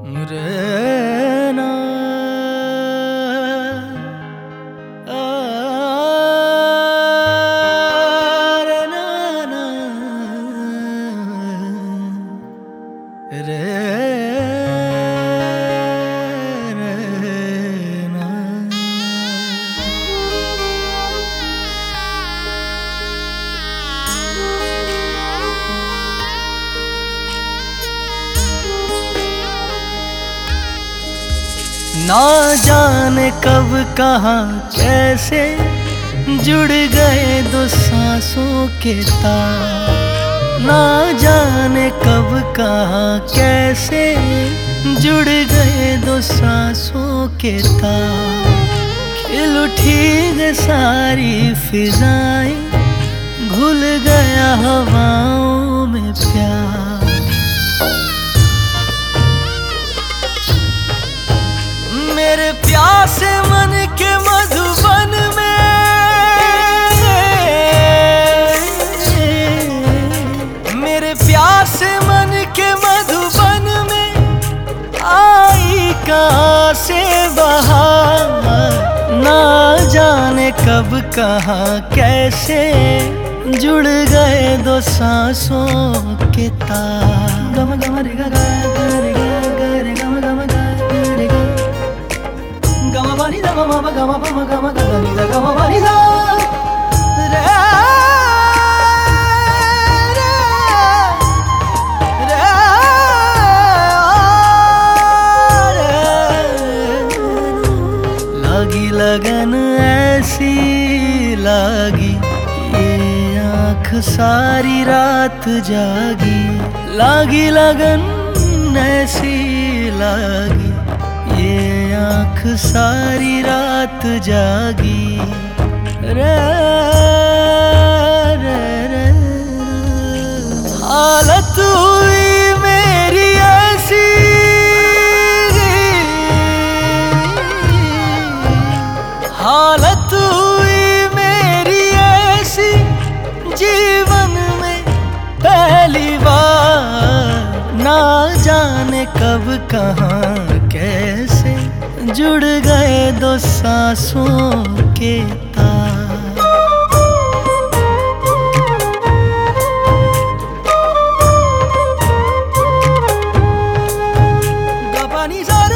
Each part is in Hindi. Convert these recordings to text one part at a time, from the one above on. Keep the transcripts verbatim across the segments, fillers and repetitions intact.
रे ना आ, रे ना ना रे रे ना। ना जाने कब कहाँ कैसे जुड़ गए दो सांसों के तार। ना जाने कब कहाँ कैसे जुड़ गए दो सांसों के तार। खिल उठी है सारी फिजाएं, घुल गया हवाओं में प्यार। मेरे प्यासे मन के मधुबन में, मेरे प्यासे मन के मधुबन में आई कहाँ से बहार। ना जाने कब कहाँ कैसे जुड़ गए दो सांसों के तार। गम गम रे गा गा रे गा गा रे गम गम गा रे गा गम पानी दा गम प गम प म गम गा नी दा गम पानी दा रे रे। लागी लगन ऐसी लागी, ये आँख सारी रात जागी। लागी लगन ऐसी लागी, ये आँख सारी रात जागी। रे रे रे हालत हुई मेरी ऐसी, हालत हुई मेरी ऐसी जीवन में पहली बार। ना जाने कब कहाँ कैसे जुड़ गए दो सांसों के तार। गपानी सारे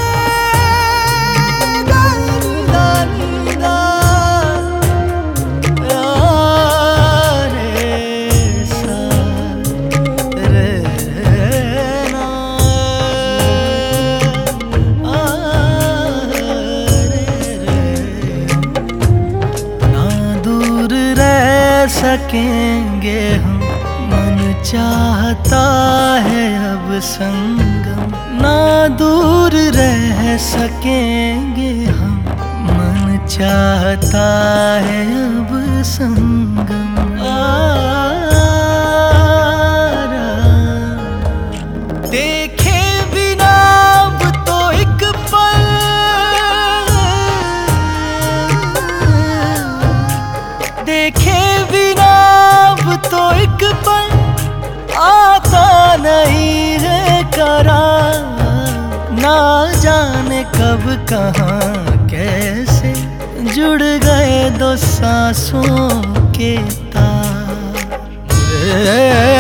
सकेंगे हम, मन चाहता है अब संगम। ना दूर रह सकेंगे हम, मन चाहता है अब संगम। देखे बिना अब तो एक पल, देखे तो एक पल आता नहीं है करार। ना जाने कब कहाँ कैसे जुड़ गए दो सांसों के तार।